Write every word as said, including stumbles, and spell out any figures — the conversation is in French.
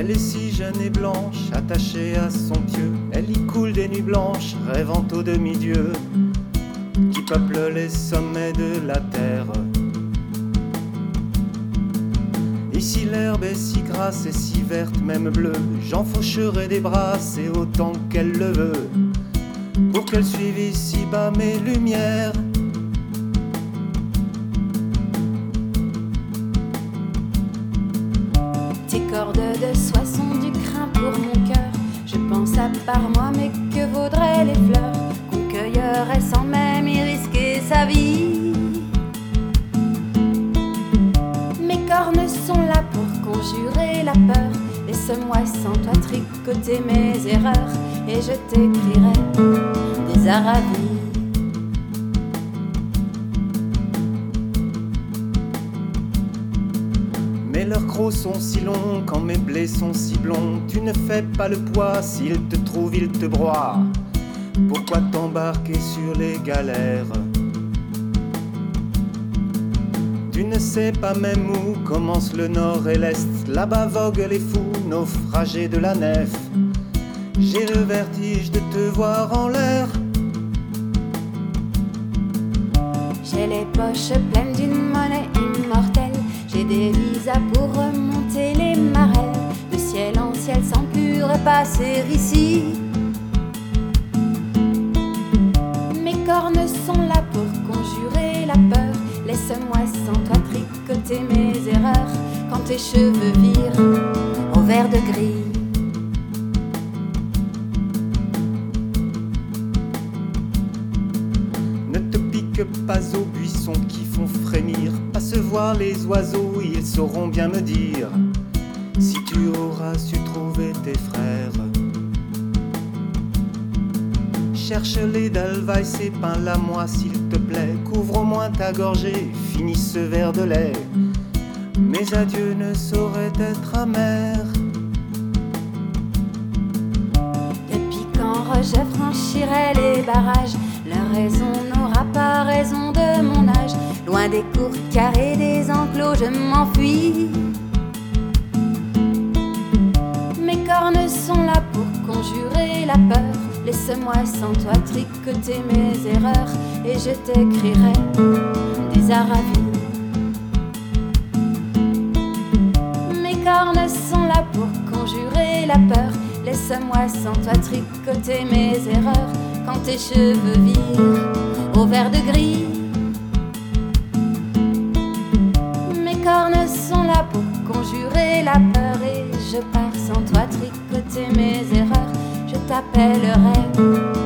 Elle est si jeune et blanche, attachée à son pieu. Elle y coule des nuits blanches, rêvant aux demi-dieux qui peuplent les sommets de la terre. Ici l'herbe est si grasse et si verte, même bleue. J'en faucherai des brasses et autant qu'elle le veut, pour qu'elle suive ici-bas mes lumières. Tes cordes de soie sont du crin pour mon cœur. Je pense à part moi, mais que vaudraient les fleurs qu'on cueillerait sans même y risquer sa vie. Mes cornes sont là pour conjurer la peur. Laisse-moi sans toi tricoter mes erreurs, et je t'écrirai des arabies. Mais leurs crocs sont si longs, quand mes blés sont si blonds. Tu ne fais pas le poids, s'ils te trouvent, ils te broient. Pourquoi t'embarquer sur les galères? Tu ne sais pas même où commence le nord et l'est. Là-bas voguent les fous, naufragés de la nef. J'ai le vertige de te voir en l'air. J'ai les poches pleines d'une monnaie immortelle. J'ai des visas pour remonter les marelles. De ciel en ciel sans plus repasser ici. Mes cornes sont là pour conjurer la peur. Laisse-moi sans toi tricoter mes erreurs, quand tes cheveux virent au vert de gris. Ne te pique pas aux buissons qui font frémir. Passe voir les oiseaux, ils sauront bien me dire si tu auras su trouver tes frères. Cherche-les d'Alvaïs et peins-la-moi s'il te plaît. Couvre au moins ta gorgée, finis ce verre de lait. Mes adieux ne sauraient être amers. Depuis quand je franchirai les barrages, leur raison n'aura pas raison de mon âge. Loin des cours carrés, des enclos, je m'enfuis. Mes cornes sont là pour conjurer la peur. Laisse-moi sans toi tricoter mes erreurs, et je t'écrirai des arabies. Mes cornes sont là pour conjurer la peur. Laisse-moi sans toi tricoter mes erreurs, quand tes cheveux virent au vert de gris. Mes cornes sont là pour conjurer la peur, et je pars sans toi tricoter mes erreurs. Je t'appellerai